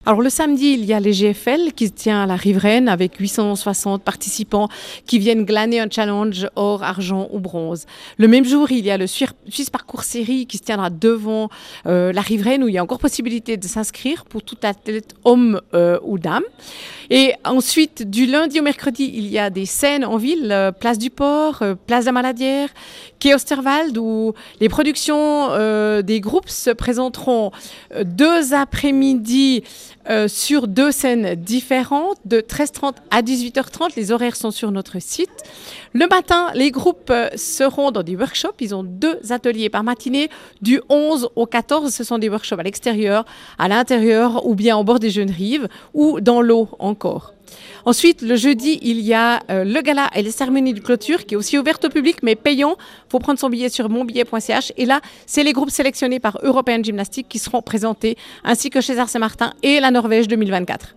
Alors le samedi, il y a les GFL qui se tient à la Riveraine avec 860 participants qui viennent glaner un challenge or, argent ou bronze. Le même jour, il y a le Swiss Parcours Série qui se tiendra devant la Riveraine où il y a encore possibilité de s'inscrire pour tout athlète homme ou dame. Et ensuite, du lundi au mercredi, il y a des scènes en ville, Place du Port, Place de la Maladière, quai Osterwald, où les productions des groupes se présenteront 2 après-midi sur 2 scènes différentes, de 13h30 à 18h30. Les horaires sont sur notre site. Le matin, les groupes seront dans des workshops. Ils ont 2 ateliers par matinée, du 11 au 14. Ce sont des workshops à l'extérieur, à l'intérieur ou bien au bord des jeunes rives ou dans l'eau encore. Ensuite, le jeudi, il y a le gala et les cérémonies de clôture qui est aussi ouverte au public mais payant. Il faut prendre son billet sur monbillet.ch. Et là, c'est les groupes sélectionnés par European Gymnastics qui seront présentés ainsi que César Saint-Martin et la Norvège 2024.